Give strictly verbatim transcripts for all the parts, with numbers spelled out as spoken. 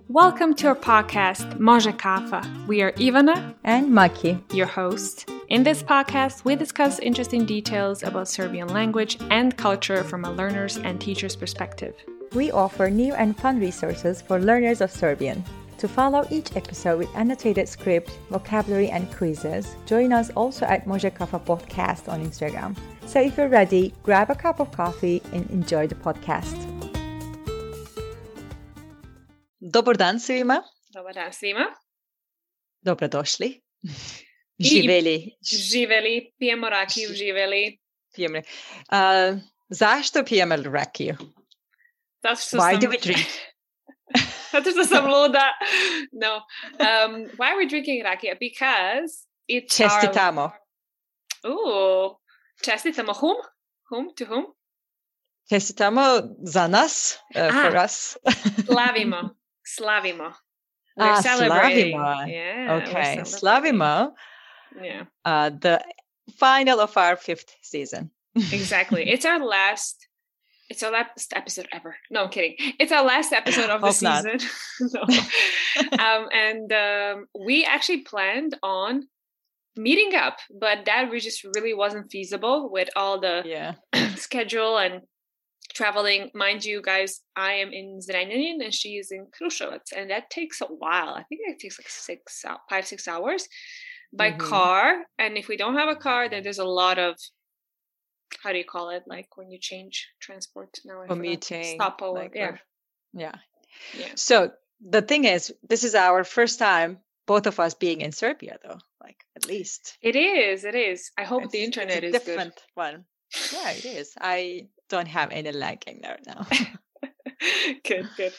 Welcome to our podcast, Može Kafa. We are Ivana and Maki, your host. In this podcast, we discuss interesting details about Serbian language and culture from a learner's and teacher's perspective. We offer new and fun resources for learners of Serbian. To follow each episode with annotated script, vocabulary, and quizzes, join us also at Može Kafa Podcast on Instagram. So if you're ready, grab a cup of coffee and enjoy the podcast. Dobar dan svima. Dobar dan svima. Dobrodošli. Živeli. Živeli, pijemo rakiju, živeli. Pijemo. Uh, zašto pijemo rakiju? Zato što Why sam... do we drink? Zato što sam luda. No. Um, why are we drinking rakija? Because it's Čestitamo. Our... Ooh. Čestitamo whom? Whom? To whom? Čestitamo za nas, uh, ah, for us. Slavimo. Slavimo. We're ah, celebrating. Slavimo. Yeah. Okay. Slavimo. Yeah. Uh, the final of our fifth season. Exactly. It's our last It's our last episode ever. No, I'm kidding. It's our last episode of the season. no. um, and um, we actually planned on meeting up, but that just really wasn't feasible with all the yeah. schedule and traveling. Mind you, guys, I am in Zrenjanin and she is in Kruševac, and that takes a while. I think it takes like six, five, six hours by mm-hmm. car. And if we don't have a car, then there's a lot of, how do you call it? Like when you change transport now. Commuting. Stopover. Like, yeah. Or, yeah. Yeah. So the thing is, this is our first time, both of us being in Serbia, though. Like at least. It is. It is. I hope it's, the internet it's a is different good. one. Yeah, it is. I don't have any lagging there now. good, good.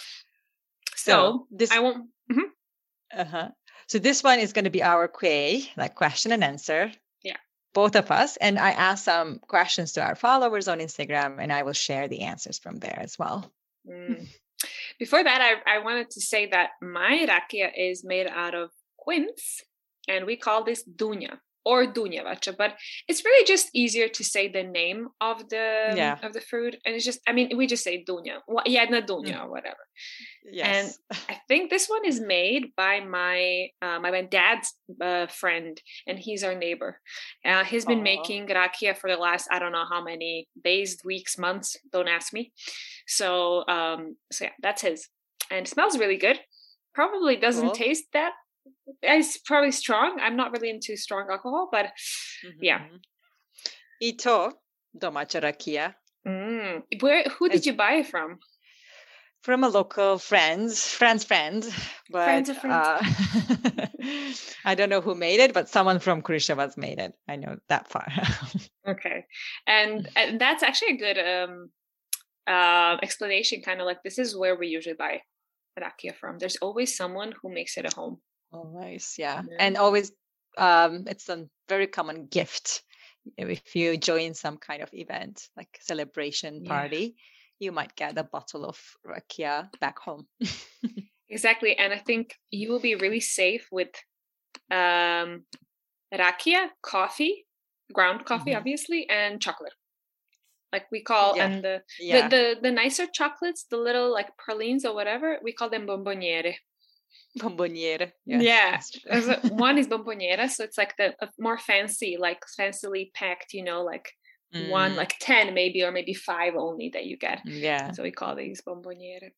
So, so this I won't. Mm-hmm. Uh-huh. So this one is going to be our Q A, like question and answer. Yeah. Both of us. And I asked some questions to our followers on Instagram, and I will share the answers from there as well. Mm. Before that, I, I wanted to say that my rakia is made out of quince, and we call this dunja or dunjevača, but it's really just easier to say the name of the yeah. of the fruit, and it's just, I mean, we just say dunja, jedna dunja mm. or whatever. Yes. And I think this one is made by my uh, my dad's uh, friend, and he's our neighbor. Uh, he's been Aww. making rakia for the last, I don't know how many days, weeks, months. Don't ask me. So, um, so yeah, that's his, and it smells really good. Probably doesn't cool. taste that. It's probably strong. I'm not really into strong alcohol, but mm-hmm. yeah. I to domaća rakija. Mm. Where? Who did you buy it from? From a local friend's friend's friend, but friends of friends. Uh, I don't know who made it, but someone from Kruševac made it. I know that far. Okay, and, and that's actually a good um, uh, explanation. Kind of like, this is where we usually buy rakia from. There's always someone who makes it at home. Always, yeah. yeah. And always, um, it's a very common gift. If you join some kind of event, like celebration party, yeah. you might get a bottle of rakia back home. Exactly. And I think you will be really safe with um, rakia, coffee, ground coffee, mm-hmm. obviously, and chocolate. Like we call, yeah. and the, yeah. the, the, the nicer chocolates, the little like pralines or whatever, we call them bomboniere. Bomboniere. Yes. Yeah. One is bomboniera, so it's like the more fancy, like fancily packed, you know, like mm. one, like ten maybe, or maybe five only that you get. Yeah. So we call these bomboniere.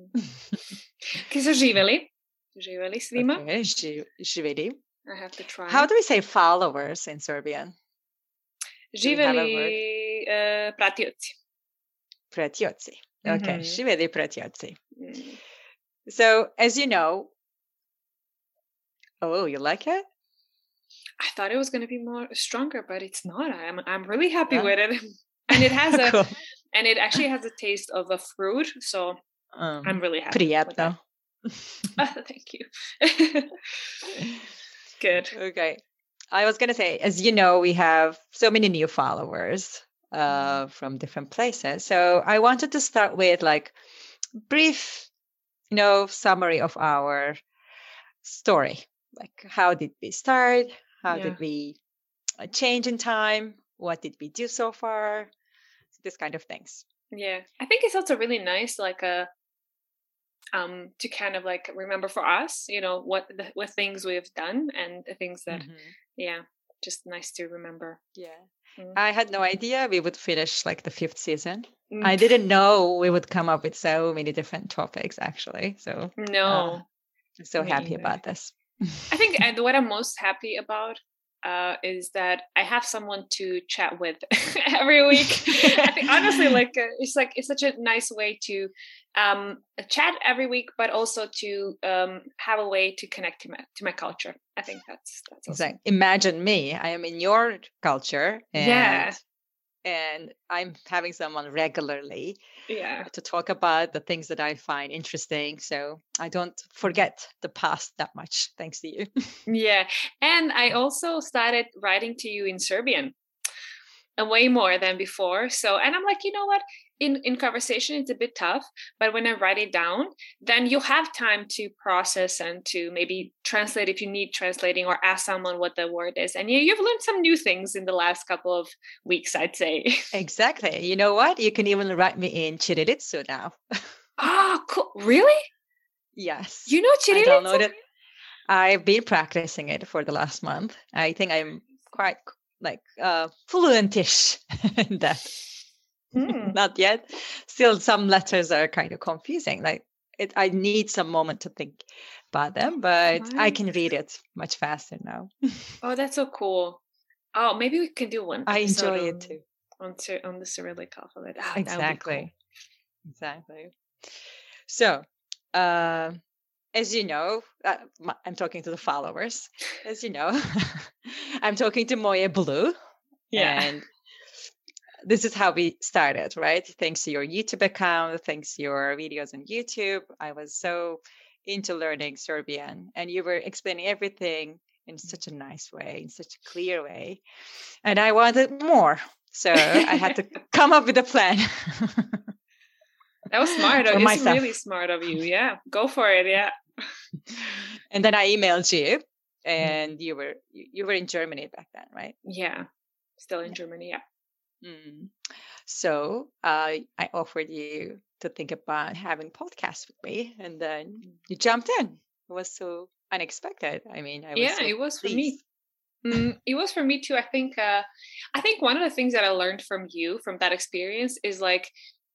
Che so živeli? Živeli svima? Okay, živeli. I have to try. How do we say followers in Serbian? Živeli uh, pratioci. Pratioci. Okay, mm-hmm. Živeli pratioci. Mm. So, as you know, oh, you like it? I thought it was going to be more stronger, but it's not. I'm I'm really happy yeah. with it, and it has a cool. and it actually has a taste of a fruit. So um, I'm really happy. Приятно. Oh, thank you. Good. Okay. I was going to say, as you know, we have so many new followers uh, from different places. So I wanted to start with like brief, you know, summary of our story. Like, how did we start? How yeah. did we change in time? What did we do so far? This kind of things. Yeah. I think it's also really nice, like a um, to kind of like remember for us, you know, what the what things we've done and the things that, Mm-hmm. yeah, just nice to remember. Yeah. Mm. I had no idea we would finish like the fifth season. Mm. I didn't know we would come up with so many different topics, actually. So, No, uh, I'm so me happy either. about this. I think and what I'm most happy about uh, is that I have someone to chat with every week. I think honestly, like uh, it's like it's such a nice way to um, chat every week, but also to um, have a way to connect to my to my culture. I think that's that's awesome. Exactly. Imagine me. I am in your culture, and Yeah. and I'm having someone regularly Yeah. to talk about the things that I find interesting. So I don't forget the past that much, thanks to you. Yeah. And I also started writing to you in Serbian. And way more than before. So, and I'm like, you know what? In in conversation, it's a bit tough, but when I write it down, then you have time to process and to maybe translate if you need translating or ask someone what the word is. And you, you've learned some new things in the last couple of weeks, I'd say. Exactly. You know what? You can even write me in Chiriritsu now. Oh, cool. Really? Yes. You know I Chiriritsu? downloaded. I've been practicing it for the last month. I think I'm quite like uh, fluentish in that. Mm. Not yet. Still, some letters are kind of confusing. Like it, I need some moment to think about them, but nice. I can read it much faster now. Oh, that's so cool. Oh, maybe we can do one. I enjoy on, it too. On, on the Cyrillic alphabet. Oh, exactly. Cool. Exactly. So, uh, as you know, uh, I'm talking to the followers. As you know, I'm talking to Moje Blue. Yeah. And this is how we started, right? Thanks to your YouTube account, thanks to your videos on YouTube. I was so into learning Serbian, and you were explaining everything in such a nice way, in such a clear way. And I wanted more. So I had to come up with a plan. That was smart. It's myself. Really smart of you. Yeah. Go for it. Yeah. And then I emailed you, and you were you were in Germany back then, right? Yeah. Still in yeah. Germany, yeah. Mm. So uh, I offered you to think about having podcasts with me, and then you jumped in. It was so unexpected. I mean, I was yeah, so it was pleased. for me. Mm, it was for me too. I think. Uh, I think one of the things that I learned from you from that experience is like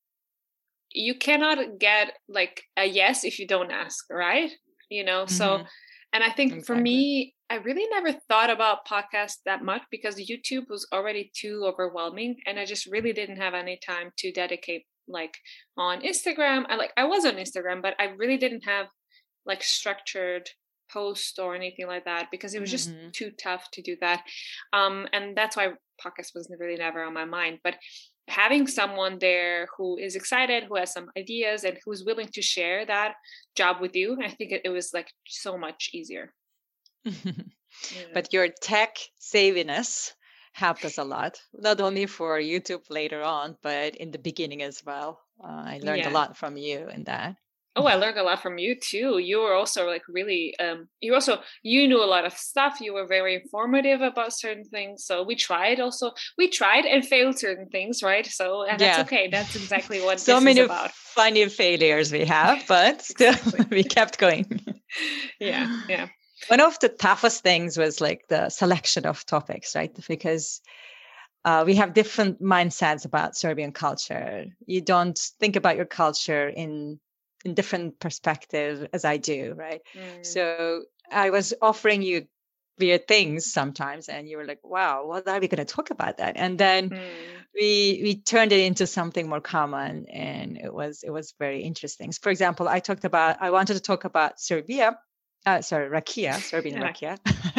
you cannot get like a yes if you don't ask, right? You know. Mm-hmm. So, and I think exactly. for me, I really never thought about podcasts that much because YouTube was already too overwhelming, and I just really didn't have any time to dedicate like on Instagram. I like I was on Instagram, but I really didn't have like structured post or anything like that because it was just mm-hmm. too tough to do that. Um, and that's why podcast was really never on my mind. But having someone there who is excited, who has some ideas, and who's willing to share that job with you, I think it, it was like so much easier. Yeah. But your tech savviness helped us a lot, not only for YouTube later on, but in the beginning as well. Uh, I learned yeah. a lot from you in that. Oh, I learned a lot from you too. You were also like really, um, you also, you knew a lot of stuff. You were very informative about certain things. So we tried also, we tried and failed certain things, right? So and that's yeah. okay. That's exactly what so this many is about. Funny failures we have, but still we kept going. Yeah, yeah. One of the toughest things was like the selection of topics, right? Because uh, we have different mindsets about Serbian culture. You don't think about your culture in in different perspective as I do, right? Mm. So I was offering you weird things sometimes, and you were like, "Wow, what are we going to talk about that?" And then mm. we we turned it into something more common, and it was it was very interesting. So for example, I talked about I wanted to talk about Serbia. Uh, sorry, rakia, Serbian rakia.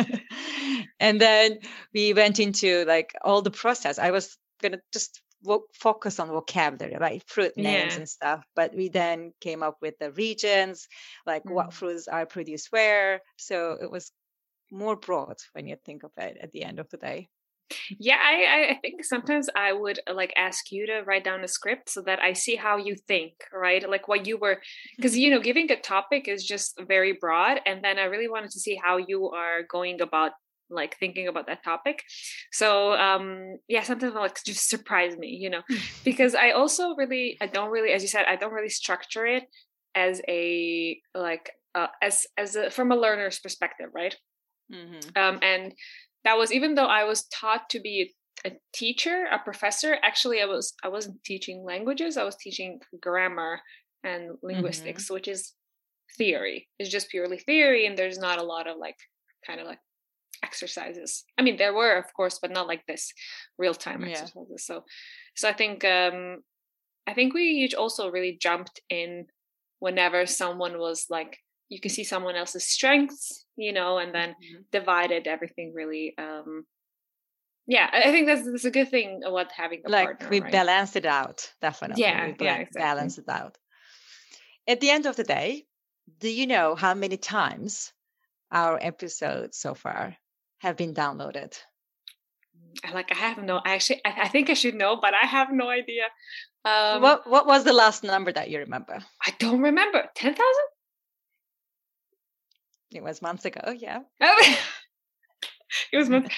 And then we went into like all the process. I was going to just wo- focus on vocabulary, right? Fruit names yeah. and stuff. But we then came up with the regions, like mm. what fruits are produced where. So it was more broad when you think of it at the end of the day. Yeah, I, I think sometimes I would like ask you to write down a script so that I see how you think, right? Like what you were, because, you know, giving a topic is just very broad. And then I really wanted to see how you are going about like thinking about that topic. So um yeah, sometimes like just surprise me, you know, because I also really, I don't really, as you said, I don't really structure it. as a like uh, as as a, from a learner's perspective, right? Mm-hmm. Um, and that was, even though I was taught to be a teacher, a professor, actually I was I wasn't teaching languages. I was teaching grammar and linguistics, mm-hmm. which is theory. It's just purely theory, and there's not a lot of like kind of like exercises. I mean, there were, of course, but not like this real-time yeah. exercises. So so I think um I think we also really jumped in whenever someone was like, you can see someone else's strengths, you know, and then mm-hmm. divided everything really. Um, yeah, I think that's, that's a good thing about having a like partner. We right? balanced it out, definitely. Yeah, we yeah, exactly. balance it out. At the end of the day, do you know how many times our episodes so far have been downloaded? Like I have no, actually, I, I think I should know, but I have no idea. Um, what What was the last number that you remember? I don't remember. ten thousand? It was months ago, yeah. Oh, it was months.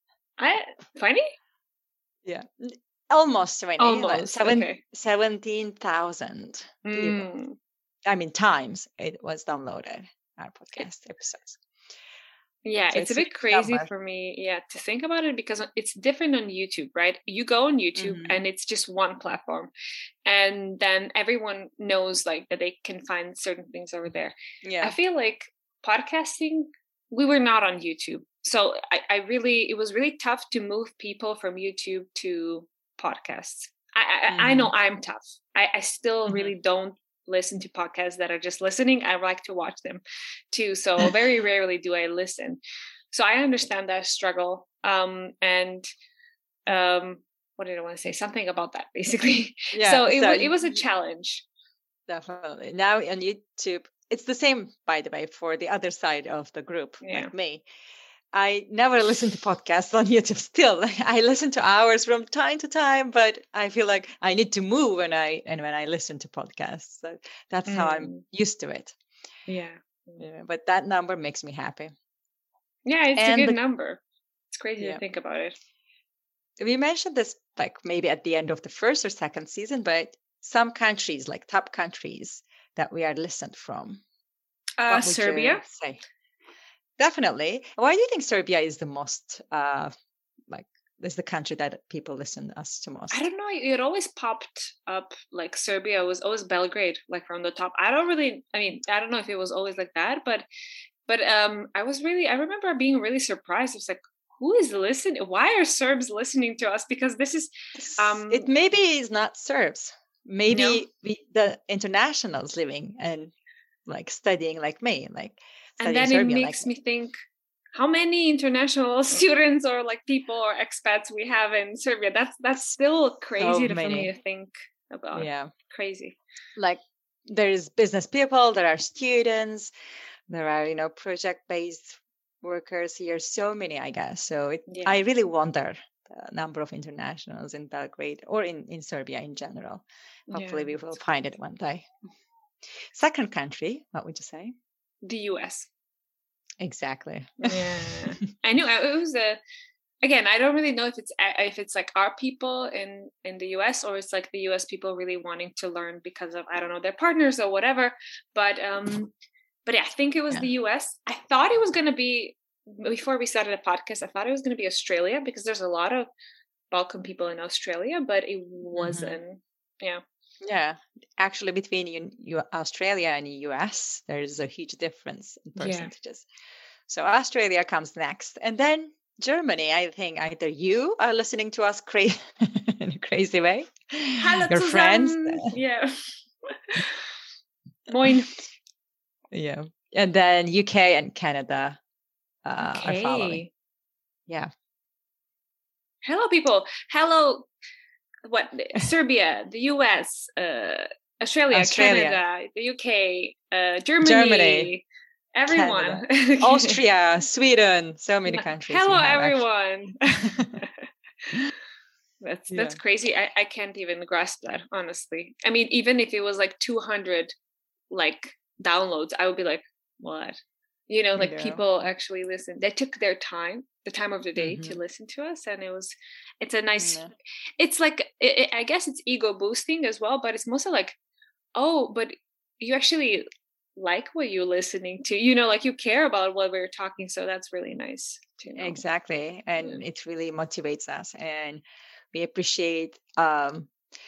I twenty? Yeah, almost twenty. Almost like seven, okay. seventeen thousand people. Mm. I mean, times it was downloaded, our podcast episodes. Yeah, so it's, it's a bit crazy number. for me, yeah, to think about it, because it's different on YouTube, right? You go on YouTube mm-hmm. and it's just one platform, and then everyone knows like that they can find certain things over there. Yeah, I feel like podcasting, we were not on YouTube, so I, I really, it was really tough to move people from YouTube to podcasts. I I, mm-hmm. I know I'm tough. I, I still mm-hmm. really don't listen to podcasts that are just listening. I like to watch them too. So very rarely do I listen. So I understand that struggle. Um, and um, what did I want to say? Something about that, basically. Yeah, so it, so was, it was a challenge. Definitely. Now on YouTube, it's the same, by the way, for the other side of the group, yeah. like me. I never listen to podcasts on YouTube still. I listen to hours from time to time, but I feel like I need to move when I and when I listen to podcasts. So that's mm. how I'm used to it. Yeah. yeah. But that number makes me happy. Yeah, it's and a good the, number. It's crazy yeah. to think about it. We mentioned this like maybe at the end of the first or second season, but some countries, like top countries that we are listened from. Uh, Serbia. Say? Definitely. Why do you think Serbia is the most, uh, like, is the country that people listen us to most? I don't know. It always popped up like Serbia was always Belgrade, like from the top. I don't really, I mean, I don't know if it was always like that, but, but um, I was really, I remember being really surprised. It's like, who is listening? Why are Serbs listening to us? Because this is, um, it maybe is not Serbs. Maybe no. we, the internationals living and like studying like me, like. And then Serbia, it makes like me think, how many international students or like people or expats we have in Serbia? That's that's still crazy so to, for me to think about. Yeah, crazy. Like there's business people, there are students, there are you know project-based workers here. So many, I guess. So it, yeah. I really wonder the number of internationals in Belgrade or in in Serbia in general. Hopefully, yeah, we will find it one day. Second country, what would you say? The U S. Exactly. Yeah, I knew it was a. Again, I don't really know if it's if it's like our people in in the U S or it's like the U S people really wanting to learn because of I don't know their partners or whatever. But um, but yeah, I think it was yeah. the U S. I thought it was going to be before we started a podcast. I thought it was going to be Australia because there's a lot of Balkan people in Australia, but it wasn't. Mm-hmm. Yeah. Yeah, actually, between you, you, Australia and the U S, there's a huge difference in percentages. Yeah. So Australia comes next, and then Germany. I think either you are listening to us cra- in a crazy way, Hello, your friends, yeah, Moin, yeah, and then U K and Canada uh, okay. are following. Yeah. Hello, people. Hello. What Serbia, the U S, uh, Australia, Australia, Canada, the U K, uh, Germany, Germany, everyone, Austria, Sweden, so many countries. Hello, everyone. that's yeah. that's crazy. I, I can't even grasp that, honestly. I mean, even if it was like two hundred like downloads, I would be like, what? You know, like you know. people actually listen. They took their time, the time of the day mm-hmm. to listen to us. And it was, it's a nice, yeah. it's like, it, it, I guess it's ego boosting as well, but it's mostly like, oh, but you actually like what you're listening to, you know, like you care about what we're talking. So that's really nice to know. Exactly. And Yeah. it really motivates us. And we appreciate um,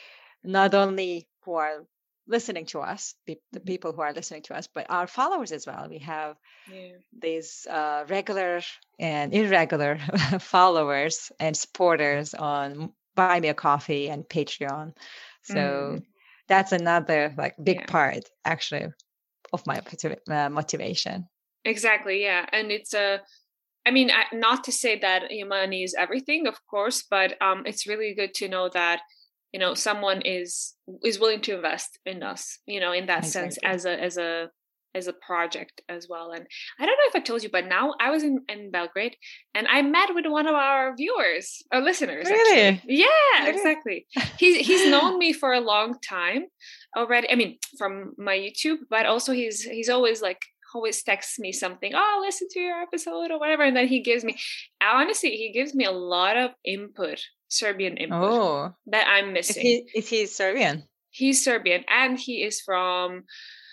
not only who are listening to us, pe- the people who are listening to us, but our followers as well. We have Yeah. these uh, regular and irregular followers and supporters on Buy Me a Coffee and Patreon. So Mm. that's another like big Yeah. part actually of my motiva- uh, motivation. Exactly. Yeah. And it's a, I mean, I, not to say that money is everything, of course, but um, it's really good to know that, you know, someone is is willing to invest in us, you know, in that Exactly. sense, as a as a as a project as well. And I don't know if I told you, but now I was in, in Belgrade and I met with one of our viewers or listeners. Really? Actually. Yeah, Really? exactly. He's he's known me for a long time already. I mean, from my YouTube, but also he's he's always like always texts me something, oh, listen to your episode or whatever, and then he gives me, honestly, he gives me a lot of input, Serbian input, Oh, that I'm is missing. he is he Serbian? He's Serbian and he is from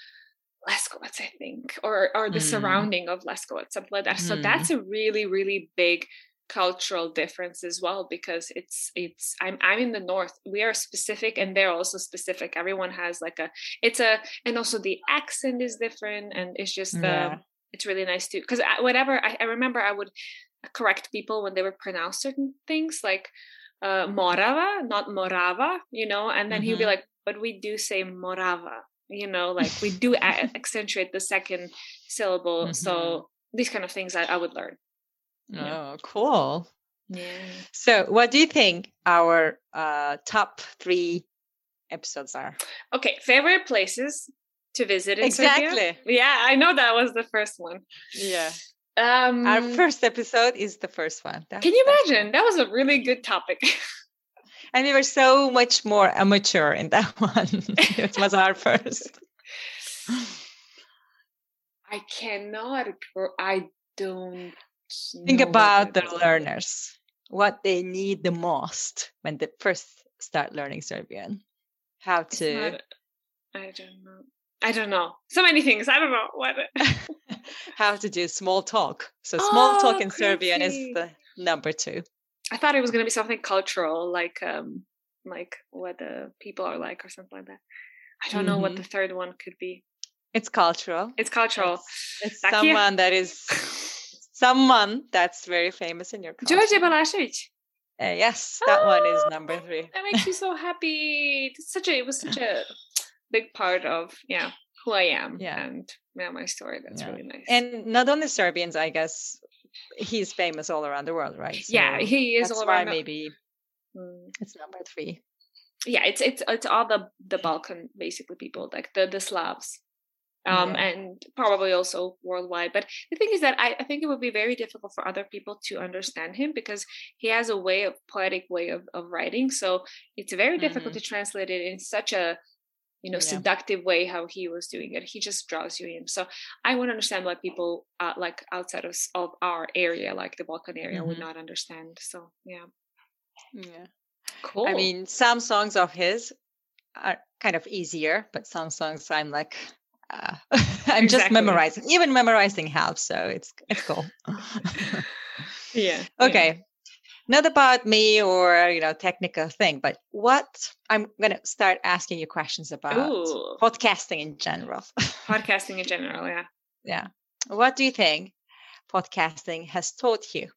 Leskovac, I think, or or the Mm. surrounding of Leskovac, something like that. So Mm. that's a really, really big cultural difference as well, because it's it's I'm I'm in the north. We are specific and they're also specific. Everyone has like a it's a and also the accent is different, and it's just Yeah. um it's really nice too. Because whatever I, I remember, I would correct people when they would pronounce certain things like uh Morava, not Morava, you know, and then he'd be Mhm. like, but we do say Morava, you know, like we do a- accentuate the second syllable. Mhm. So these kind of things I, I would learn. Yeah. Oh, cool. Yeah. So, what do you think our uh, top three episodes are? Okay, favorite places to visit in Exactly. Serbia? Yeah, I know that was the first one. Yeah. Um, Our first episode is the first one. That's, can you that's imagine? cool. That was a really good topic. And we were so much more amateur in that one. It was our first. I cannot. I don't. Think know about what the that is. learners, what they need the most when they first start learning Serbian. How It's to. not. I don't know. I don't know. So many things. I don't know what. How to do small talk. So small talk Oh, in Serbian is crazy. the number two. I thought it was gonna be something cultural, like um, like what the people are like or something like that. I don't know what the Mhm. third one could be. It's cultural. It's cultural. It's, it's Taki- someone that is someone that's very famous in your culture. George Balašević. Uh, yes, that one is Oh, number three. That makes me so happy. It's such a it was such a big part of yeah who I am Yeah. and yeah my story. That's Yeah. really nice. And not only Serbians, I guess he's famous all around the world, right? yeah, So he is that's all why around. the- maybe Mm. it's number three. Yeah, it's it's it's all the the Balkan basically people, like the the Slavs. Um, Yeah. and probably also worldwide. But the thing is that I, I think it would be very difficult for other people to understand him because he has a way of poetic way of, of writing. So it's very difficult Mhm. to translate it in such a you know Yeah. seductive way how he was doing it. He just draws you in. So I would understand why people uh, like outside of, of our area, like the Balkan area, would Mhm. not understand. So yeah, Yeah. cool. I mean, some songs of his are kind of easier, but some songs I'm like, uh, I'm just Exactly. memorizing. Even memorizing helps, so it's it's cool. yeah. Okay, yeah. not about me or you know technical thing, but what I'm gonna start asking you questions about Ooh, podcasting in general. podcasting in general. Yeah. Yeah, what do you think podcasting has taught you?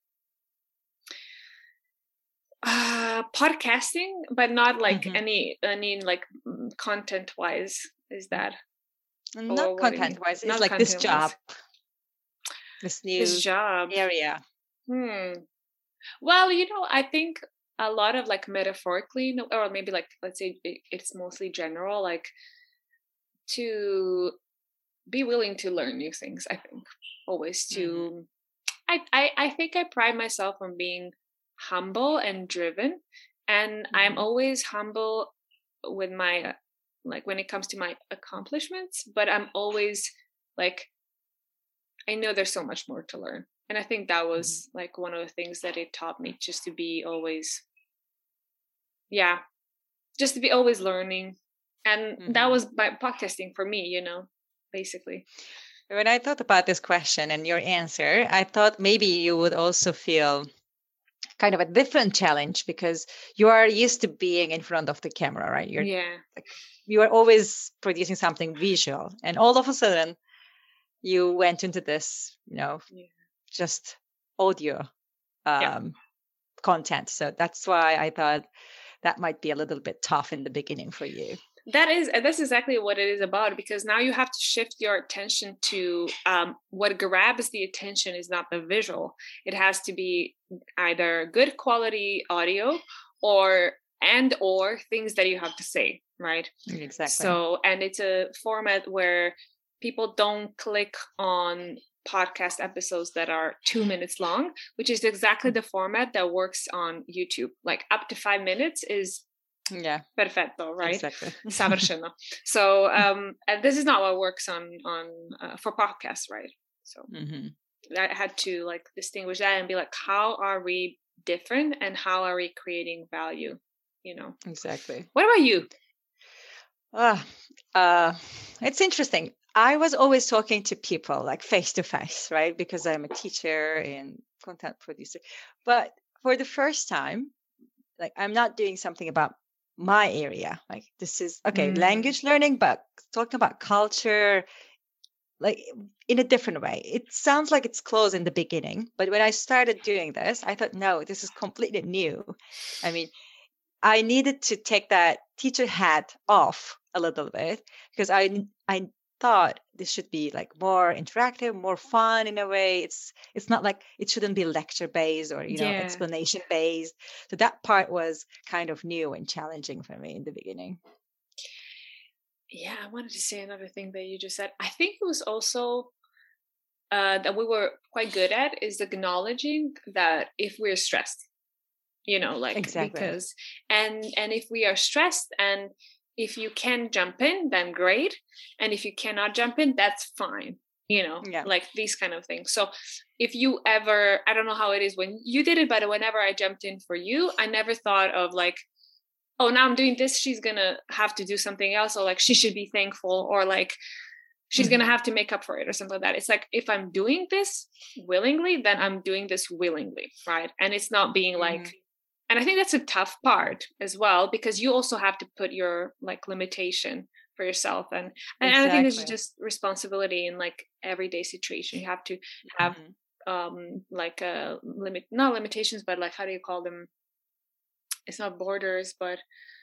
Uh, podcasting, but not like Mhm. any any like content wise. Is that or Not what do you mean? content wise. It's Not like this content-wise. job, this new This job. area. Hmm. Well, you know, I think a lot of like metaphorically, no- or maybe like let's say it, it's mostly general, like to be willing to learn new things. I think always to. Mhm. I, I I think I pride myself on being humble and driven, and I'm Mhm. always humble with my uh, like when it comes to my accomplishments, but I'm always like I know there's so much more to learn, and I think that was like one of the things that it taught me, just to be always yeah just to be always learning, And mm-hmm. that was by podcasting for me, you know, basically. When I thought about this question and your answer, I thought maybe you would also feel kind of a different challenge because you are used to being in front of the camera, right? You're, yeah. Like, you are always producing something visual. And all of a sudden, you went into this, you know, yeah. just audio um, yeah. content. So that's why I thought that might be a little bit tough in the beginning for you. That is, that's exactly what it is about, because now you have to shift your attention to um, what grabs the attention is not the visual. It has to be either good quality audio or and or things that you have to say, right? Exactly. So, and it's a format where people don't click on podcast episodes that are two minutes long, which is exactly the format that works on YouTube. Like up to five minutes is yeah perfetto, right? Exactly. Savršeno. So um and this is not what works on on uh, for podcasts, right? So mm-hmm. I had to like distinguish that and be like, how are we different and how are we creating value, you know? Exactly. What about you? uh, uh it's interesting. I was always talking to people like face to face, right? Because I'm a teacher and content producer. But for the first time, like I'm not doing something about my area. Like this is okay, mm. language learning, but talking about culture, like in a different way. It sounds like it's close in the beginning, but when I started doing this, I thought, no, this is completely new. I mean, I needed to take that teacher hat off a little bit because I I thought this should be like more interactive, more fun in a way. It's it's not like it shouldn't be lecture based or you know yeah. explanation based. So that part was kind of new and challenging for me in the beginning. Yeah, I wanted to say another thing that you just said. I think it was also uh, that we were quite good at is acknowledging that if we're stressed, you know, like exactly. because and and if we are stressed and if you can jump in, then great. And if you cannot jump in, that's fine. You know, yeah. like these kind of things. So if you ever, I don't know how it is when you did it, but whenever I jumped in for you, I never thought of like, oh, now I'm doing this, she's going to have to do something else. Or like, she should be thankful or like, she's mm-hmm. going to have to make up for it or something like that. It's like, if I'm doing this willingly, then I'm doing this willingly. Right. And it's not being like, mm-hmm. and I think that's a tough part as well, because you also have to put your like limitation for yourself. And, and exactly. I think this is just responsibility in like everyday situation. You have to have mm-hmm. um, like a limit, not limitations, but like, how do you call them? It's not borders, but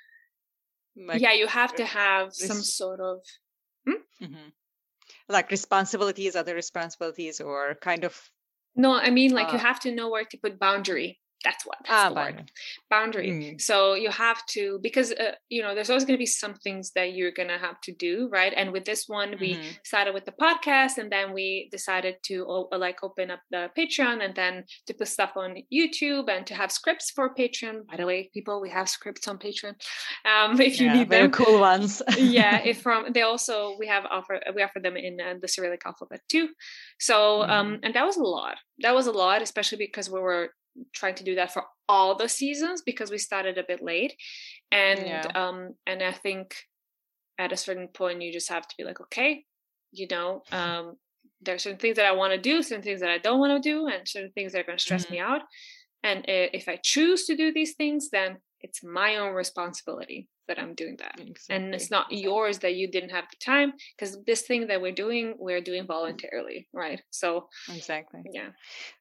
like, yeah, you have to have res- some sort of. Hmm? Mm-hmm. Like responsibilities, other responsibilities or kind of. No, I mean like uh, you have to know where to put boundary. That's what that's ah, the word. Boundary. Mm. So you have to, because uh, you know, there's always going to be some things that you're going to have to do, right? And with this one, we mm-hmm. started with the podcast, and then we decided to uh, like open up the Patreon, and then to put stuff on YouTube, and to have scripts for Patreon. By the way, people, we have scripts on Patreon. Um, if you yeah, need very them, cool ones. yeah. If from they also we have offer we offer them in uh, the Cyrillic alphabet too. So mm-hmm. um, and that was a lot. That was a lot, especially because we were trying to do that for all the seasons because we started a bit late, and yeah. um and I think at a certain point you just have to be like, okay, you know, um there are certain things that I want to do, certain things that I don't want to do, and certain things that are going to stress mm-hmm. me out, and if I choose to do these things, then it's my own responsibility that I'm doing that. Exactly. And it's not exactly. yours that you didn't have the time, because this thing that we're doing we're doing voluntarily, right? So exactly yeah.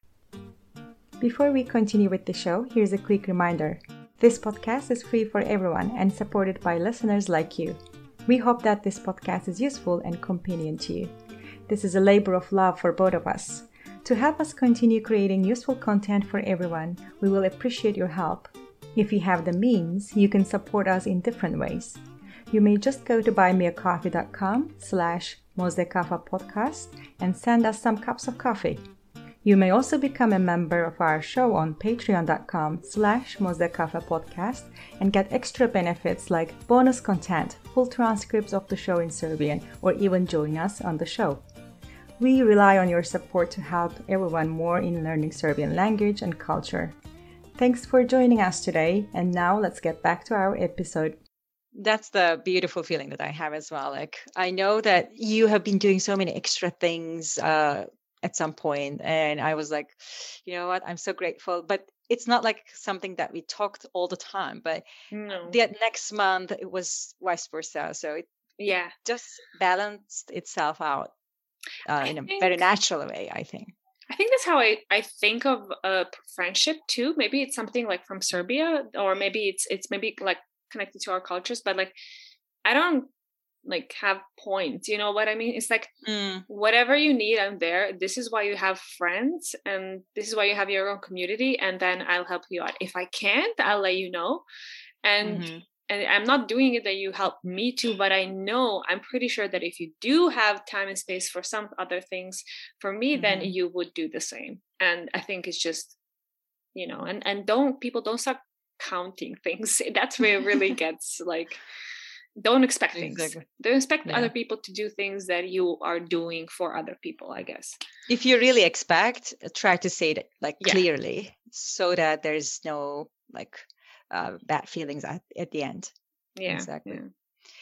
Before we continue with the show, here's a quick reminder. This podcast is free for everyone and supported by listeners like you. We hope that this podcast is useful and convenient to you. This is a labor of love for both of us. To help us continue creating useful content for everyone, we will appreciate your help. If you have the means, you can support us in different ways. You may just go to buymeacoffee.com slash Mozdekafa podcast and send us some cups of coffee. You may also become a member of our show on patreon.com slash Mozdekafa podcast and get extra benefits like bonus content, full transcripts of the show in Serbian, or even join us on the show. We rely on your support to help everyone more in learning Serbian language and culture. Thanks for joining us today, and now let's get back to our episode. that's the beautiful feeling that I have as well. Like, I know that you have been doing so many extra things uh, at some point, and I was like, you know what, I'm so grateful. But it's not like something that we talked all the time. But No. the next month it was vice versa. So it Yeah. just balanced itself out uh, in a think, very natural way, I think. I think that's how I, I think of a friendship too. Maybe it's something like from Serbia, or maybe it's it's maybe like connected to our cultures, but like I don't like have points, you know what I mean? It's like Mm. whatever you need, I'm there. This is why you have friends, and this is why you have your own community, and then I'll help you out. If I can't, I'll let you know. And Mm-hmm. and I'm not doing it that you help me to, but I know, I'm pretty sure that if you do have time and space for some other things for me, mm-hmm. then you would do the same. And I think it's just, you know, and, and don't, people don't start counting things. That's where it really gets like, don't expect things. Exactly. Don't expect yeah. other people to do things that you are doing for other people, I guess. If you really expect, try to say it like yeah. clearly so that there's no like, Uh, bad feelings at, at the end. Yeah, exactly. Yeah.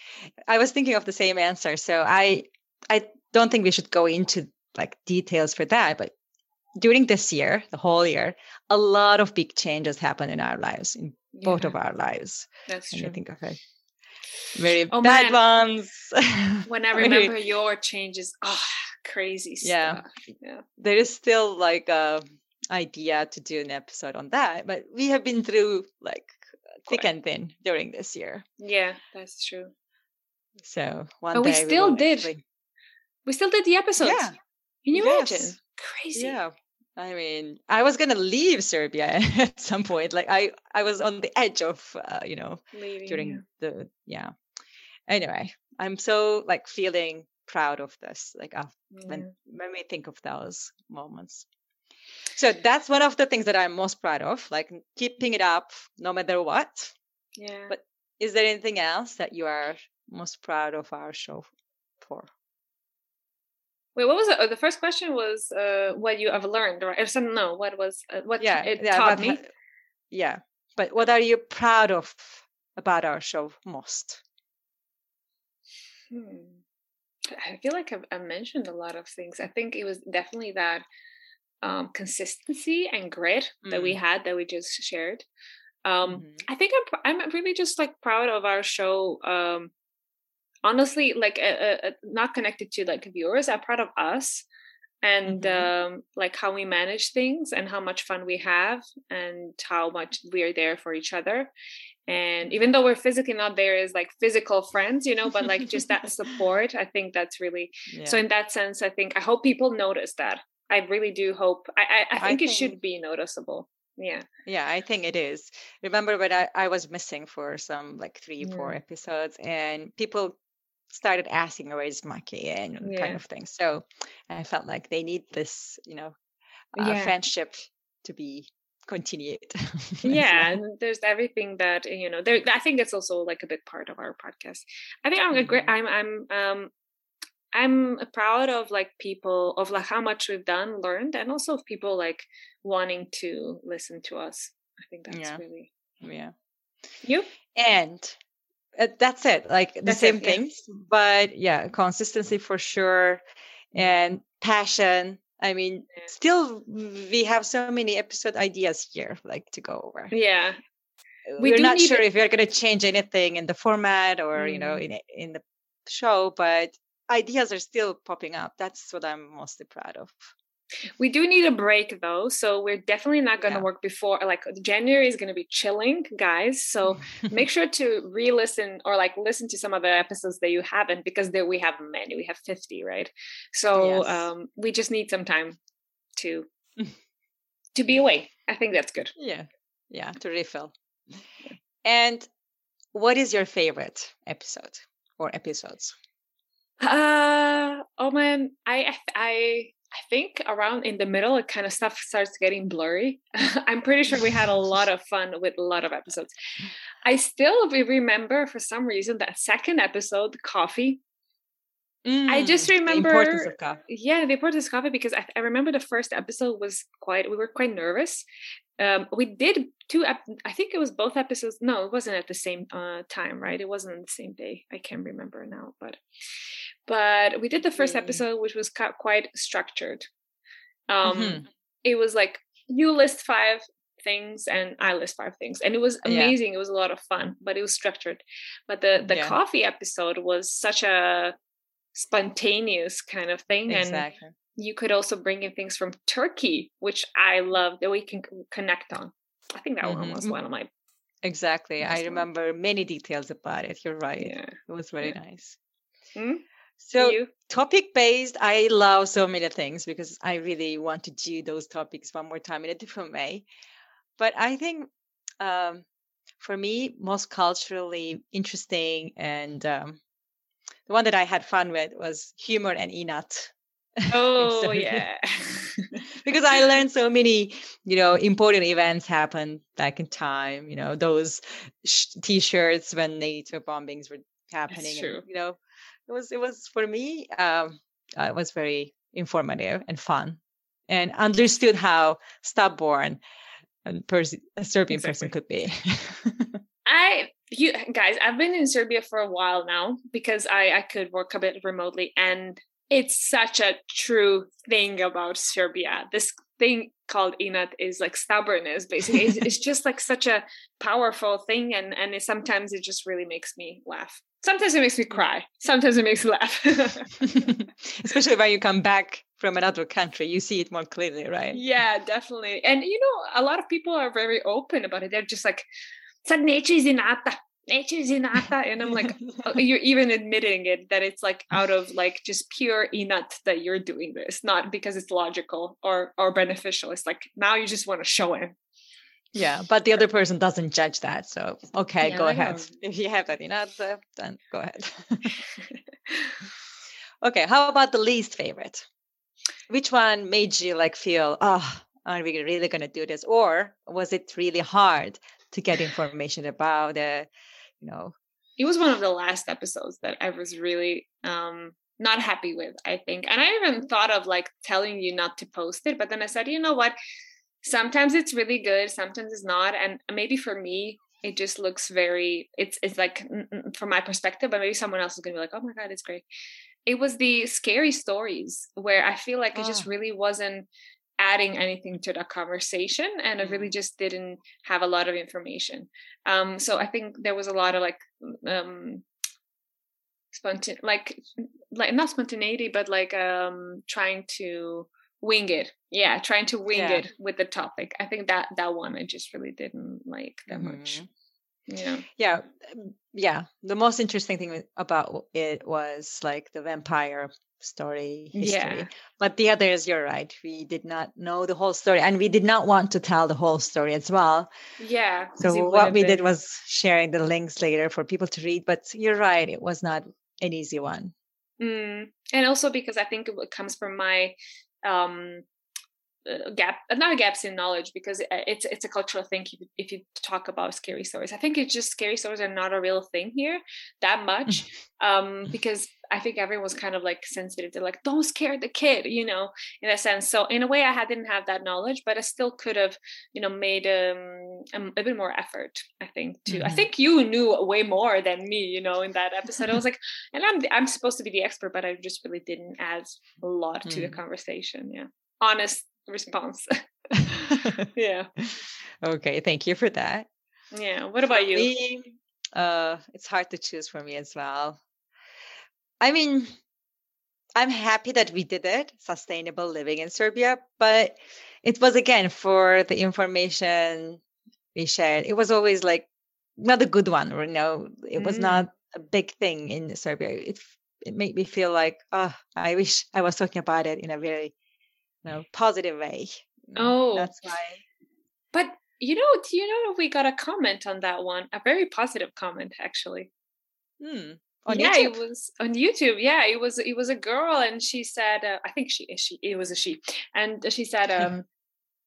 I was thinking of the same answer. So I I don't think we should go into like details for that, but during this year, the whole year, a lot of big changes happen in our lives, in yeah. both of our lives. That's and true. I think of it. Very oh, bad man. ones. When I remember Very, your changes, oh, crazy yeah. stuff. Yeah. There is still like a idea to do an episode on that, but we have been through like thick and thin during this year. Yeah, that's true. So one but day we still we did. Actually... We still did the episodes. Yeah. Can you yes. imagine? Crazy. Yeah. I mean, I was gonna leave Serbia at some point. Like I, I was on the edge of, uh, you know, Leaving, during yeah. the yeah. Anyway, I'm so like feeling proud of this. Like uh, yeah. when when we think of those moments. So that's one of the things that I'm most proud of, like keeping it up no matter what. Yeah. But is there anything else that you are most proud of our show for? Wait, what was it? Oh, the first question was uh, what you have learned, right? Or something, no, what was uh, what yeah, it yeah, taught but, me? Yeah, but what are you proud of about our show most? Hmm. I feel like I've, I've mentioned a lot of things. I think it was definitely that um, consistency and grit mm. that we had that we just shared. Um, mm-hmm. I think I'm I'm really just like proud of our show. Um, honestly, like uh, uh, not connected to like viewers. I'm proud of us and mm-hmm. um, like how we manage things and how much fun we have and how much we are there for each other. And even though we're physically not there as like physical friends, you know, but like just that support, I think that's really, yeah. So in that sense, I think, I hope people notice that. I really do hope, I, I, I, think, I think it should be noticeable. Yeah. Yeah, I think it is. Remember when I, I was missing for some like three, yeah. four episodes and people started asking where's Maki and yeah. kind of thing. So I felt like they need this, you know, uh, yeah. friendship to be continued. Yeah, well. And there's everything that, you know, there, I think that's also like a big part of our podcast. I think I'm mm-hmm. a great, I'm, I'm, um, I'm proud of like people of like how much we've done, learned, and also of people like wanting to listen to us. I think that's yeah. really, yeah. You? And uh, that's it. Like the that's same it, things, yeah. But yeah, consistency for sure. And passion. I mean, yeah. still we have so many episode ideas here, like to go over. Yeah. We We're not sure it. if we're going to change anything in the format or, mm. you know, in in the show, but ideas are still popping up. That's what I'm mostly proud of. We do need a break though, so we're definitely not going to yeah. work before, like January is going to be chilling, guys. So make sure to re-listen or like listen to some of the episodes that you haven't, because there we have many. We have fifty, right? So yes. um, we just need some time to to be away. I think that's good. Yeah, yeah, to refill. And what is your favorite episode or episodes? Uh oh man, I I. I think around in the middle, it kind of stuff starts getting blurry. I'm pretty sure we had a lot of fun with a lot of episodes. I still remember for some reason that second episode, coffee. Mm, I just remember the importance of coffee. Yeah, the importance of coffee, because I, I remember the first episode was quite, we were quite nervous. um, we did two, ep- I think it was both episodes. No, it wasn't at the same uh, time, right? It wasn't on the same day. I can't remember now, but, but we did the first Really? episode, which was ca- quite structured. Um, Mhm. It was like, you list five things and I list five things. And it was Yeah. amazing. It was a lot of fun, but it was structured. But the, the Yeah. coffee episode was such a spontaneous kind of thing. Exactly. And you could also bring in things from Turkey, which I love that we can c- connect on. I think that one Mhm. was one of my, Exactly. Nice I one. remember many details about it. You're right. yeah. It was very Yeah. nice. Hmm? So you? topic based, I love so many things because I really want to do those topics one more time in a different way. But I think um, for me, most culturally interesting and um, the one that I had fun with was humor and Inat. Oh, Serbia. yeah. Because I learned so many, you know, important events happened back in time. You know, those sh- T-shirts when NATO bombings were happening, true. and you know, it was it was for me, um, uh, it was very informative and fun, and understood how stubborn a, pers- a Serbian person Exactly. could be. I you guys, I've been in Serbia for a while now because I I could work a bit remotely, and it's such a true thing about Serbia. This thing called inat is like stubbornness. Basically, it's, it's just like such a powerful thing, and and it, sometimes it just really makes me laugh. Sometimes it makes me cry. Sometimes it makes me laugh. Especially when you come back from another country, you see it more clearly, right? Yeah, definitely. And you know, a lot of people are very open about it. They're just like, sad neće iz inata, neće iz inata. And I'm like, oh, you're even admitting it, that it's like out of like just pure inat that you're doing this, not because it's logical or or beneficial. It's like, now you just want to show it. Yeah, but the other person doesn't judge that. So, okay, Yeah, go I ahead. know. If you have that inat, uh, then go ahead. Okay, how about the least favorite? Which one made you like feel, oh, are we really going to do this? Or was it really hard to get information about it? You know, It was one of the last episodes that I was really um not happy with, I think. And I even thought of like telling you not to post it, but then I said, you know what? Sometimes it's really good, sometimes it's not. And maybe for me, it just looks very, it's it's like mm, mm, from my perspective, but maybe someone else is gonna be like, oh my God, it's great. It was the scary stories where I feel like it just Ah. really wasn't adding anything to the conversation, and it really Mm. just didn't have a lot of information. Um, so I think there was a lot of like um spontan like like not spontaneity, but like um trying to wing it. Yeah, trying to wing Yeah. it with the topic. I think that that one I just really didn't like that much. Mhm. Yeah. Yeah, um, yeah. The most interesting thing about it was like the vampire story history. Yeah. But the others, you're right. We did not know the whole story, and we did not want to tell the whole story as well. Yeah. 'cause So it would what have we did been- was sharing the links later for people to read. But you're right; it was not an easy one. Mm. And also because I think it comes from my um uh, gap, not gaps in knowledge, because it- it's it's a cultural thing. If you, if you talk about scary stories, I think it's just scary stories are not a real thing here that much. Um, because I think everyone's kind of like sensitive. They're like, don't scare the kid, you know, in a sense. So in a way, I had, didn't have that knowledge, but I still could have, you know, made um, a, a bit more effort. I think to. I Mhm. think you knew way more than me, you know, in that episode. I was like, and I'm I'm supposed to be the expert, but I just really didn't add a lot to the Mm. conversation. Yeah, honest response. Yeah. Okay, thank you for that. Yeah. What about you? Me, uh, it's hard to choose for me as well. I mean, I'm happy that we did it, sustainable living in Serbia, but it was again for the information we shared. It was always like not a good one, or no, it was Mm. not a big thing in Serbia. It it made me feel like, oh, I wish I was talking about it in a very, you know, positive way. You know, Oh. that's why. But you know, do you know we got a comment on that one? A very positive comment, actually. Hmm. On yeah, YouTube? it was on YouTube. Yeah, it was it was a girl, and she said, uh, I think she she it was a she, and she said um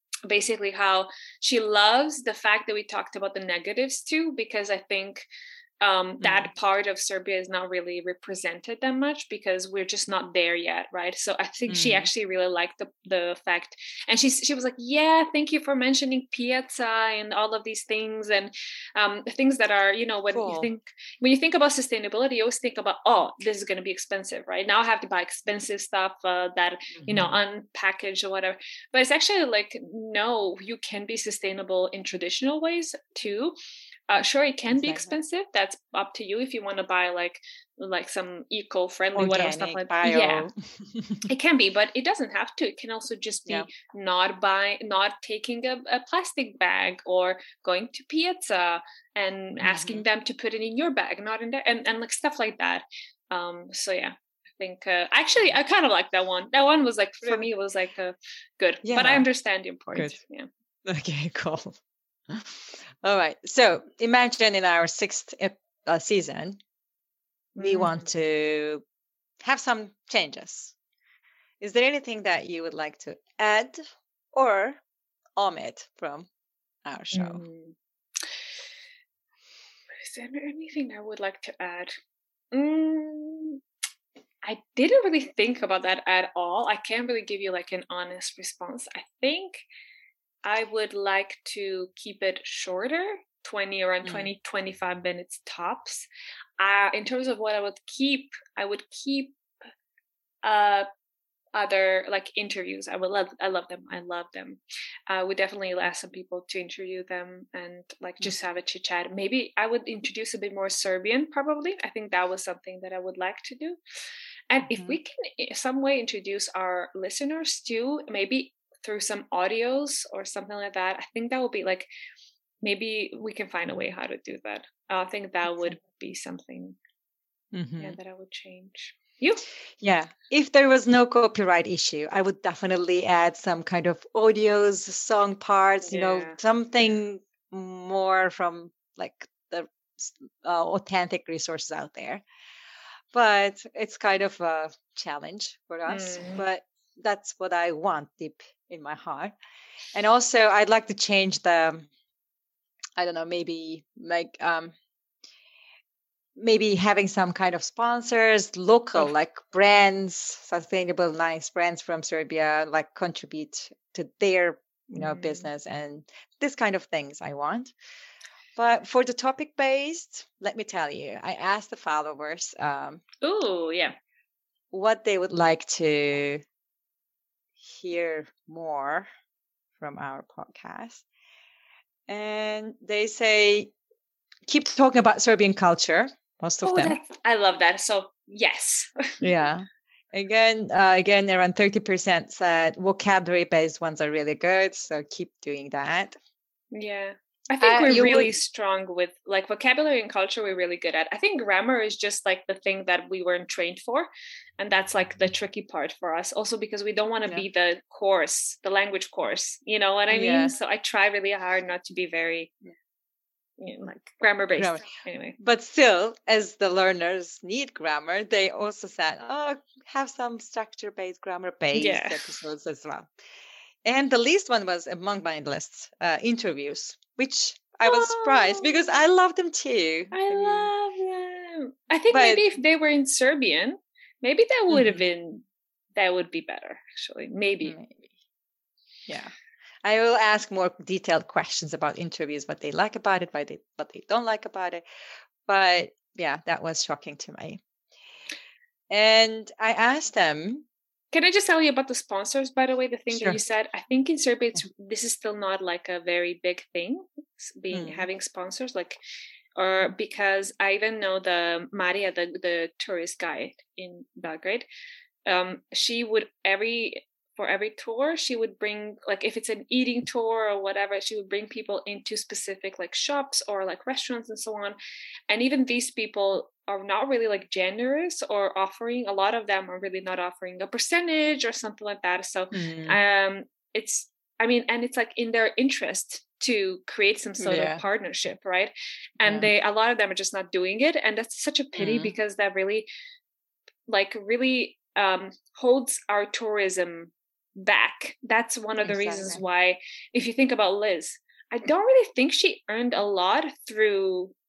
basically how she loves the fact that we talked about the negatives too, because I think um, that mm. part of Serbia is not really represented that much because we're just not there yet, right? So I think mm. she actually really liked the the fact, and she she was like, yeah, thank you for mentioning Piazza and all of these things, and um, things that are, you know, when cool. you think when you think about sustainability, you always think about, oh, this is going to be expensive, right? Now I have to buy expensive stuff uh, that mm-hmm. you know, unpackaged or whatever. But it's actually like, no, you can be sustainable in traditional ways too. Uh, sure, it can exactly. be expensive. That's up to you if you want to buy like like some eco-friendly organic, whatever stuff like that. Bio. Yeah, it can be, but it doesn't have to. It can also just be yeah. not buying, not taking a, a plastic bag or going to Piazza and mm-hmm. asking them to put it in your bag, not in there, and, and like stuff like that. Um, so yeah, I think uh, actually I kind of like that one. That one was like for me, it was like uh, good, yeah. but I understand the importance. Good. Yeah. Okay, cool. All right. So imagine in our sixth uh, season, we mm. want to have some changes. Is there anything that you would like to add or omit from our show? Mm. Is there anything I would like to add? Mm, I didn't really think about that at all. I can't really give you like an honest response. I think I would like to keep it shorter, twenty, around mm. twenty, twenty-five minutes tops. Uh, in terms of what I would keep, I would keep uh, other like interviews. I would love, I love them. I love them. I would definitely ask some people to interview them and like mm. just have a chit chat. Maybe I would introduce a bit more Serbian, probably. I think that was something that I would like to do. And mm-hmm. if we can in some way introduce our listeners too, maybe through some audios or something like that, I think that would be like, maybe we can find a way how to do that. I think that would be something mm-hmm. yeah, that I would change. You? Yeah. If there was no copyright issue, I would definitely add some kind of audios, song parts, you yeah. know, something more from like the uh, authentic resources out there. But it's kind of a challenge for us. Mm. But that's what I want deep in my heart. And also I'd like to change the, I don't know, maybe like um maybe having some kind of sponsors, local, oh. like brands, sustainable, nice brands from Serbia, like contribute to their, you know, mm. business and this kind of things I want. But for the topic based, let me tell you, I asked the followers um oh yeah what they would like to hear more from our podcast. And they say, keep talking about Serbian culture, most of oh, them. That's, I love that. So, yes. yeah. Again, uh, again, around thirty percent said vocabulary-based ones are really good. So keep doing that. Yeah. I think uh, we're really would... strong with like vocabulary and culture. We're really good at. I think grammar is just like the thing that we weren't trained for. And that's like the tricky part for us also because we don't want to yeah. be the course, the language course. You know what I mean? Yeah. So I try really hard not to be very you know, like grammar based grammar. Anyway. But still, as the learners need grammar, they also said, oh, have some structure based, grammar based yeah. episodes as well. And the least one was among my lists, uh, interviews, which I was oh, surprised because I love them too. I, I mean, love them. I think but, maybe if they were in Serbian, maybe that would mm-hmm. have been, that would be better, actually. Maybe. Maybe. Yeah. I will ask more detailed questions about interviews, what they like about it, what they, what they don't like about it. But yeah, that was shocking to me. And I asked them, can I just tell you about the sponsors, by the way, the thing sure. that you said? I think in Serbia, it's, this is still not like a very big thing, being mm. having sponsors, like, or because I even know the Maria, the, the tourist guide in Belgrade, um, she would every, for every tour, she would bring, like, if it's an eating tour or whatever, she would bring people into specific, like, shops or, like, restaurants and so on. And even these people are not really, like, generous or offering, a lot of them are really not offering a percentage or something like that. So mm. um, it's, I mean, and it's, like, in their interest to create some sort yeah. of partnership, right? And yeah. they, a lot of them are just not doing it. And that's such a pity mm. because that really, like, really um, holds our tourism back. That's one of the exactly. reasons why, if you think about Liz, I don't really think she earned a lot through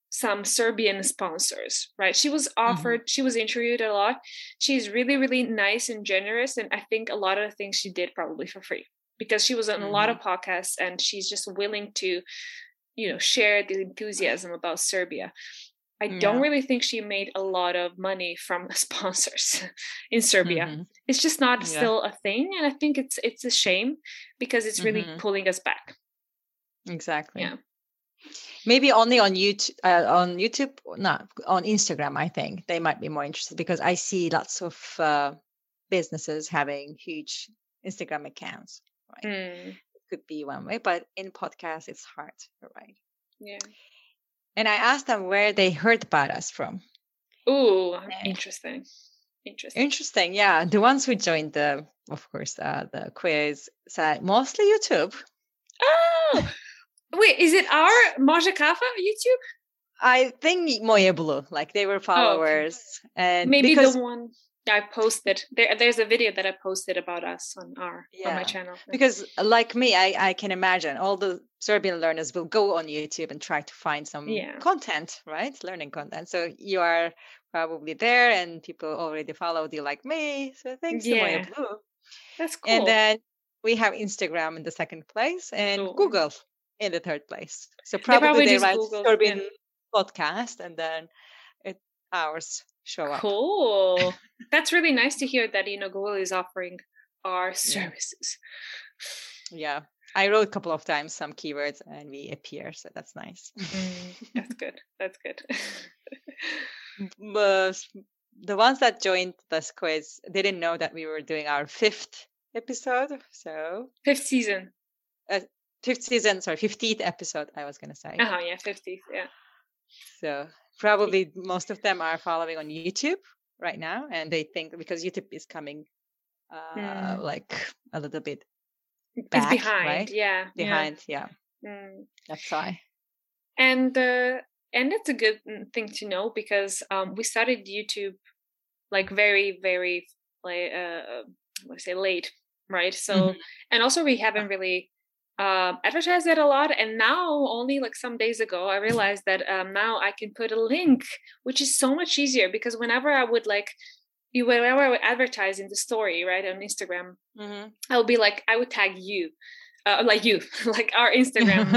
some Serbian sponsors, right? She was offered, mm-hmm. she was interviewed a lot. She's really, really nice and generous. And I think a lot of the things she did probably for free, because she was on mm-hmm. a lot of podcasts, and she's just willing to, you know, share the enthusiasm about Serbia. I yeah. don't really think she made a lot of money from sponsors in Serbia. Mm-hmm. It's just not yeah. still a thing. And I think it's it's a shame, because it's really mm-hmm. pulling us back. Exactly. Yeah. Maybe only on YouTube, uh, on YouTube, no, on Instagram, I think they might be more interested, because I see lots of uh, businesses having huge Instagram accounts. Right? Mm. It could be one way, but in podcasts, it's hard. You're right. Yeah. And I asked them where they heard about us from. Ooh, interesting. Interesting. Interesting. Yeah. The ones who joined the, of course, uh, the quiz said mostly YouTube. Oh, wait, is it our Može Kafa YouTube? I think Moje Blue, like they were followers. Oh, okay. And maybe because, the one I posted, there, there's a video that I posted about us on our yeah. on my channel. Because like me, I, I can imagine all the Serbian learners will go on YouTube and try to find some yeah. content, right? Learning content. So you are probably there, and people already followed you like me. So thanks yeah. to Moje Blue. That's cool. And then we have Instagram in the second place, and cool. Google in the third place. So probably they, probably they write Google, Serbian yeah. podcast, and then it ours show up. Cool. That's really nice to hear that, you know, Google is offering our services. Yeah. I wrote a couple of times some keywords and we appear, so that's nice. Mm, that's good. That's good. But the ones that joined this quiz didn't know that we were doing our fifth episode. So fifth season. Uh, fifth season, sorry, fifteenth episode, I was going to say. Uh-huh, yeah, fiftieth, yeah. So probably most of them are following on YouTube right now, and they think because YouTube is coming uh, mm. like a little bit back, it's behind, right? yeah, behind, yeah. yeah. Mm. That's why. And uh, and it's a good thing to know, because um, we started YouTube like very, very like uh, what do I say late, right? So mm-hmm. and also we haven't really. Um, advertise it a lot, and now only like some days ago I realized that um, now I can put a link, which is so much easier, because whenever I would like you whenever I would advertise in the story, right, on Instagram, mm-hmm. I would be like, I would tag you uh, like you like our Instagram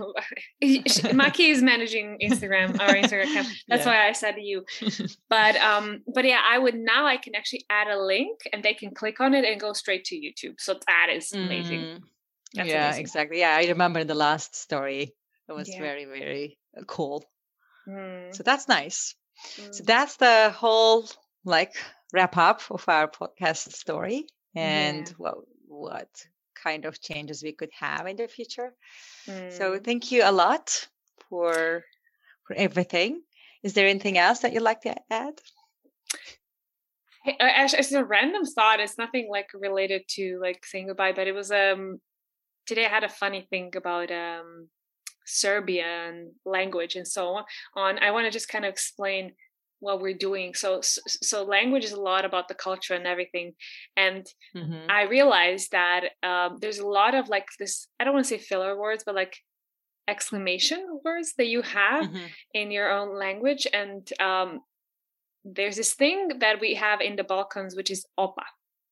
uh, Maki is managing Instagram, our Instagram account. That's yeah. why I said you. But um but yeah, I would now I can actually add a link, and they can click on it and go straight to YouTube. So that is amazing. Mm-hmm. That's yeah, amazing. Exactly. Yeah, I remember the last story. It was yeah. very, very cool. Mm. So that's nice. Mm. So that's the whole like wrap up of our podcast story, and yeah. what what kind of changes we could have in the future. Mm. So thank you a lot for for everything. Is there anything else that you'd like to add? Hey, actually, it's a random thought. It's nothing like related to like saying goodbye, but it was um. Today I had a funny thing about um, Serbian language and so on. I want to just kind of explain what we're doing. So, so, so language is a lot about the culture and everything. And mm-hmm. I realized that um, there's a lot of like this, I don't want to say filler words, but like exclamation words that you have mm-hmm. in your own language. And um, there's this thing that we have in the Balkans, which is opa.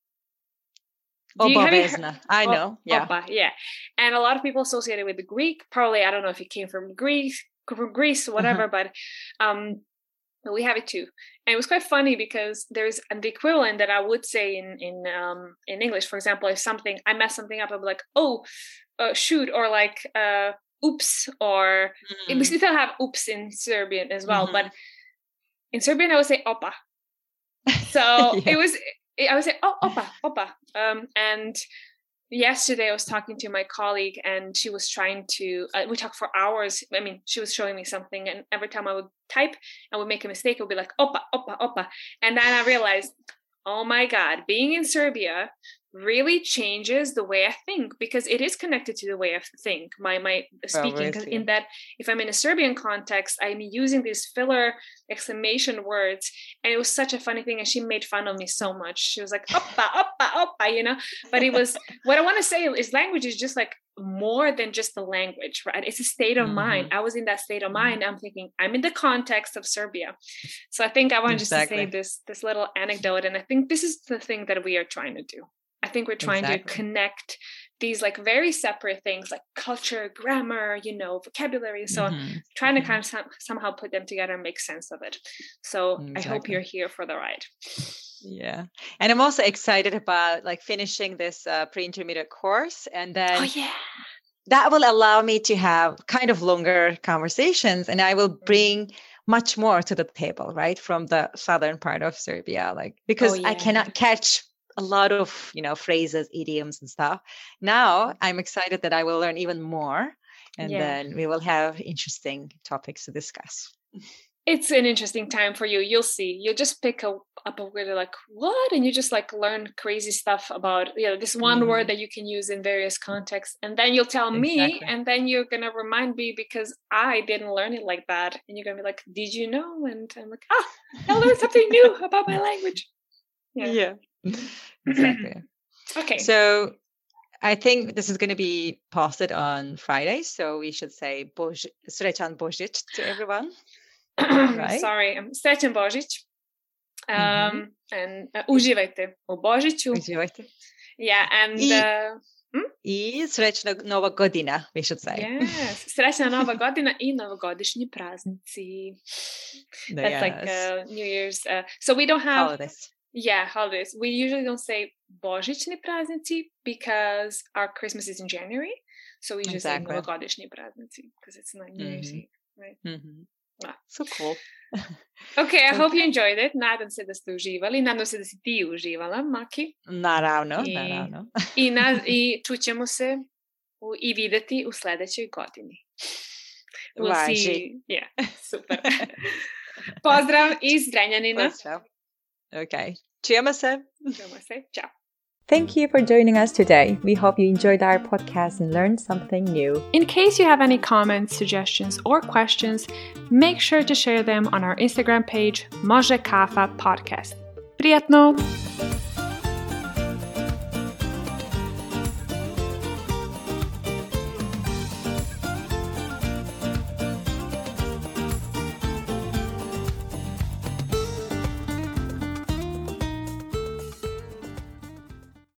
Obavezna. I know. Yeah. Opa, yeah. And a lot of people associate it with the Greek. Probably, I don't know if it came from Greece, from Greece, whatever, uh-huh. but um, we have it too. And it was quite funny because there's the equivalent that I would say in in um, in English. For example, if something I mess something up, I'll be like, oh, uh, shoot, or like, uh, oops, or mm-hmm. we still have oops in Serbian as well, mm-hmm. but in Serbian I would say opa. So yeah. it was. I would say, oh, opa, opa. Um, and yesterday I was talking to my colleague, and she was trying to, uh, we talked for hours. I mean, she was showing me something, and every time I would type, I would make a mistake. It would be like, opa, opa, opa. And then I realized, oh my God, being in Serbia really changes the way I think, because it is connected to the way I think, my my speaking. Well, in that, if I'm in a Serbian context, I'm using these filler exclamation words, and it was such a funny thing. And she made fun of me so much. She was like, "Oppa, oppa, oppa," you know. But it was what I want to say is language is just like more than just the language, right? It's a state of mm-hmm. mind. I was in that state of mind. I'm thinking, I'm in the context of Serbia. So I think I want exactly. just to say this, this little anecdote. And I think this is the thing that we are trying to do. I think we're trying exactly. to connect these like very separate things like culture, grammar, you know, vocabulary. So mm-hmm. trying to kind of some, somehow put them together and make sense of it. So exactly. I hope you're here for the ride. Yeah. And I'm also excited about like finishing this uh, pre-intermediate course. And then oh, yeah. that will allow me to have kind of longer conversations, and I will bring much more to the table, right? From the southern part of Serbia, like, because oh, yeah. I cannot catch a lot of, you know, phrases, idioms and stuff. Now I'm excited that I will learn even more, and yeah. then we will have interesting topics to discuss. It's an interesting time for you. You'll see. You'll just pick a, up a word like, what? And you just like learn crazy stuff about, you know, this one mm-hmm. word that you can use in various contexts. And then you'll tell exactly. me, and then you're going to remind me because I didn't learn it like that. And you're going to be like, did you know? And I'm like, ah, I learned something new about my language. Yeah. Yeah. Exactly. Okay. So I think this is going to be posted on Friday. So we should say Bož- Srećan Božić to everyone. Right? Sorry, I'm Srećan Božić. Um, mm-hmm. And uh, uživajte u Božiću. Uživajte. Yeah, and... I, uh, hmm? I srećna Nova godina, we should say. Yes, srećna Nova godina i novogodišnji praznici. That's yes. like uh, New Year's. Uh, so we don't have... Holidays. Yeah, holidays. We usually don't say Božićni praznici because our Christmas is in January. So we just exactly. say novogodišnji praznici because it's like New Year's Eve, right? Mm-hmm. Ah. So cool. Okay, I hope you enjoyed it. Nadam se da ste uživali. Nadam se da si ti uživala, Maki. Naravno, I, naravno. I, na, i čućemo se u, i videti u sledećoj godini. We'll Važi. see. Yeah, super. Pozdrav iz Zrenjanina. Pozdrav. Okay. Čujemo se. Čujemo se. Ciao. Thank you for joining us today. We hope you enjoyed our podcast and learned something new. In case you have any comments, suggestions, or questions, make sure to share them on our Instagram page, Može Kafa Podcast. Prijetno!